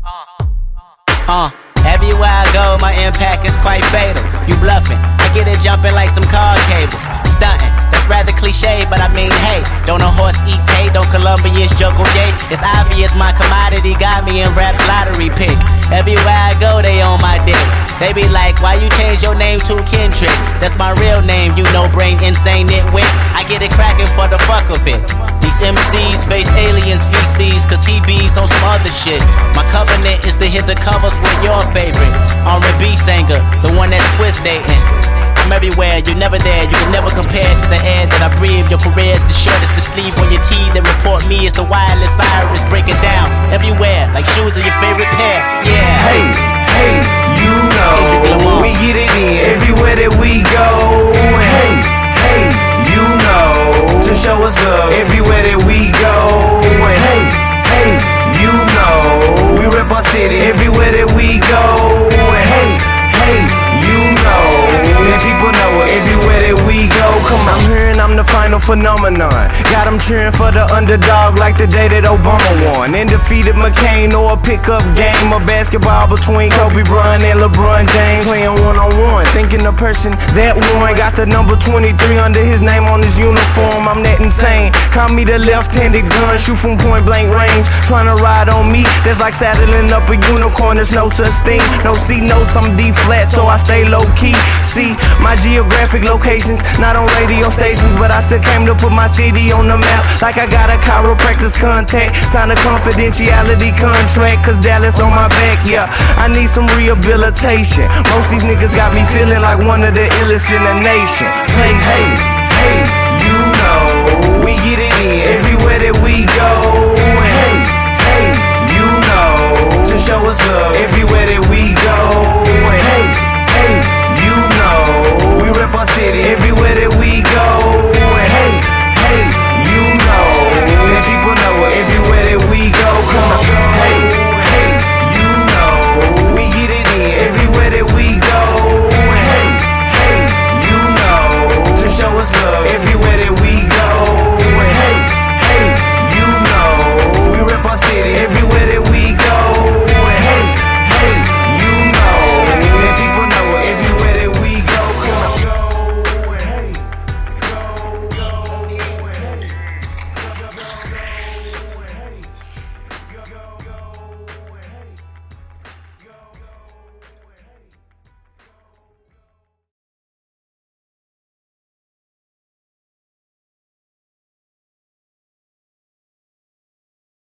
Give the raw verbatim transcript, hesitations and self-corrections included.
Uh, everywhere I go, my impact is quite fatal. You bluffing, I get it jumping like some car cables. Stunting, that's rather cliche, but I mean, hey, don't a horse eats hay, don't Colombians juggle yay. It's obvious my commodity got me in rap's lottery pick. Everywhere I go, they on my dick. They be like, why you change your name to Kendrick? That's my real name, you know, brain insane nitwit. I get it cracking for the fuck of it. These M Cs face aliens feces, cause he bees on some other shit. My covenant is to hit the covers with your favorite R and B singer, the one that Swiss dating. I'm everywhere, you're never there, you can never compare to the air that I breathe. Your career is the shirt, it's the sleeve on your tee. They report me as the wireless iris, break it down everywhere, like shoes are your favorite pair. Yeah. Hey, hey, you know, we get it in everywhere that we go. Hey, hey, you know, to show us love everywhere that we go. Hey, hey, you know, we rep our city everywhere that we go. Hey, hey, you know, that people know us everywhere that we go. Come on, I'm hearing I'm the final phenomenon. Got them cheering for the underdog like the day that Obama won and defeated McCain, or a pickup game of basketball between Kobe Bryant and LeBron James. Playing one-on-one, thinking the person that won got the number twenty-three under his name on his uniform. I'm that insane. Call me the left-handed gun, shoot from point-blank range. Trying to ride on me, that's like saddling up a unicorn. There's no such thing, no C notes, I'm D-flat, so I stay low-key. See, my geographic locations, not on radio stations, but I still came to put my city on the map. Like I got a chiropractor's contact, sign a confidentiality contract, cause Dallas on my back, yeah. I need some rehabilitation. Most these niggas got me feeling like one of the illest in the nation. Face, hey, hey, you know, we get it in everywhere that we go.